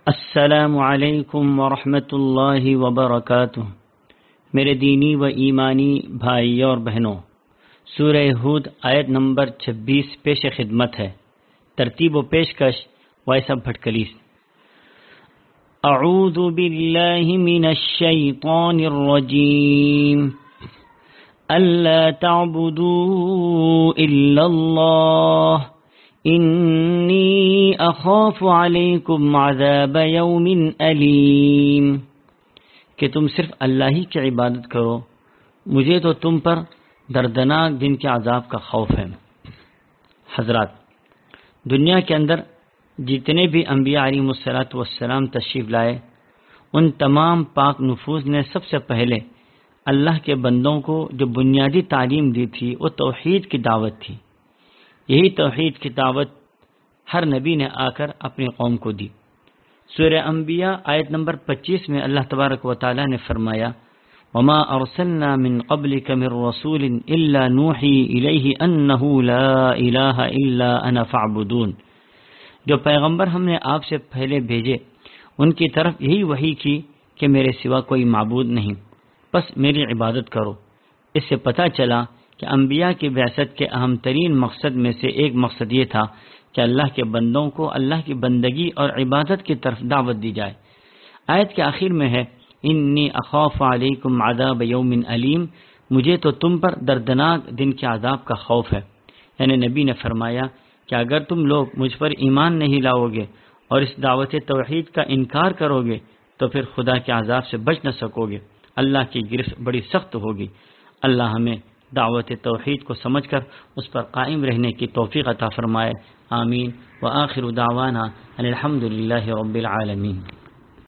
السلام علیکم ورحمۃ اللہ وبرکاتہ۔ میرے دینی و ایمانی بھائی اور بہنوں، سورہ ہود آیت نمبر 26 پیش خدمت ہے۔ ترتیب و پیشکش وائسا بھٹکلیس۔ اعوذ باللہ من الشیطان الرجیم، الا تعبدوا الا اللہ انی اخاف علیکم عذاب یوم علیم، کہ تم صرف اللہ ہی کی عبادت کرو، مجھے تو تم پر دردناک دن کے عذاب کا خوف ہے۔ حضرات، دنیا کے اندر جتنے بھی انبیاء علیہ الصلوۃ والسلام تشریف لائے، ان تمام پاک نفوس نے سب سے پہلے اللہ کے بندوں کو جو بنیادی تعلیم دی تھی وہ توحید کی دعوت تھی۔ یہی توحید کی دعوت ہر نبی نے آ کر اپنی قوم کو دی۔ سورہ انبیاء آیت نمبر 25 میں اللہ تبارک و تعالی نے فرمایا، وما ارسلنا من قبلك من رسول الا نوحی الیہ انہ لا الہ الا انا فاعبدون، جو پیغمبر ہم نے آپ سے پہلے بھیجے ان کی طرف یہی وحی کی کہ میرے سوا کوئی معبود نہیں، بس میری عبادت کرو۔ اس سے پتہ چلا کہ انبیاء کی بعثت کے اہم ترین مقصد میں سے ایک مقصد یہ تھا کہ اللہ کے بندوں کو اللہ کی بندگی اور عبادت کی طرف دعوت دی جائے۔ آیت کے آخر میں ہے، انی اخاف علیکم عذاب یوم علیم، مجھے تو تم پر دردناک دن کے عذاب کا خوف ہے۔ یعنی نبی نے فرمایا کہ اگر تم لوگ مجھ پر ایمان نہیں لاؤ گے اور اس دعوت توحید کا انکار کرو گے تو پھر خدا کے عذاب سے بچ نہ سکو گے، اللہ کی گرفت بڑی سخت ہوگی۔ اللہ ہمیں دعوت توحید کو سمجھ کر اس پر قائم رہنے کی توفیق عطا فرمائے، آمین۔ وآخر دعوانا ان الحمد للہ رب العالمین۔